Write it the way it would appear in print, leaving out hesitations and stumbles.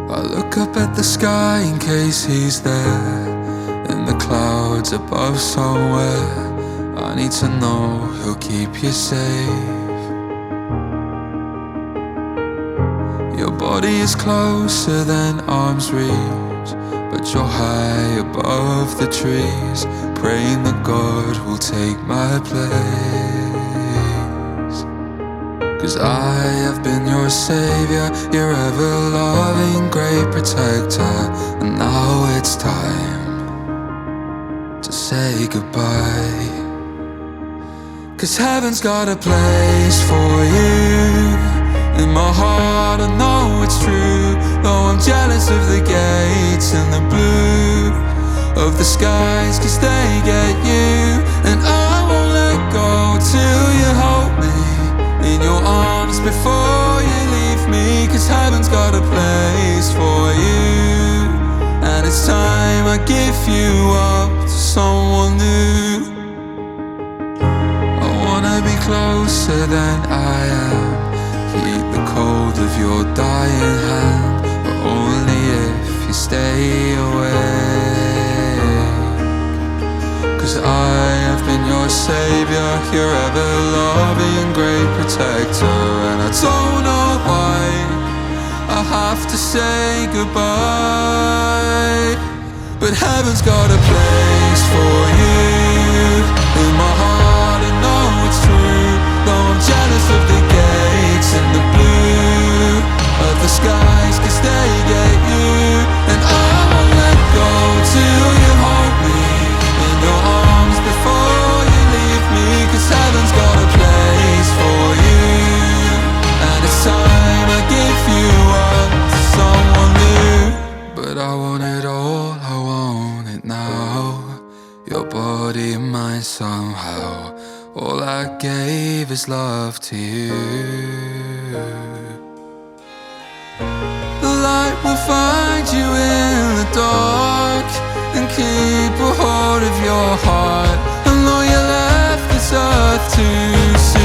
I look up at the sky in case he's there, in the clouds above somewhere. I need to know he'll keep you safe. Your body is closer than arm's reach, but you're high above the trees, praying that God will take my place. 'Cause I have been your savior, your ever-loving great protector, and now it's time to say goodbye. 'Cause heaven's got a place for you. In my heart I know it's true, though I'm jealous of the gates and the blue of the skies, 'cause they get you. And I won't let go till you hold me in your arms before you leave me. 'Cause heaven's got a place for you, and it's time I give you up to someone new. I wanna be closer than I am, heat the cold of your dying hand, but only if you stay away. 'Cause I have been your savior, your ever-loving great protector, and I don't know why I have to say goodbye. But heaven's got a place for you. In my heart I know it's true, though I'm jealous of the gates and the blue of the skies, 'cause they get you. And I won't let go till you hold me in your arms before you leave me. 'Cause heaven's got a place for you, and it's time I give you up to someone new. But I want it all, I want it now, your body and mine somehow. All I gave is love to you. The light will find you in the dark and keep a hold of your heart. And though you left this earth to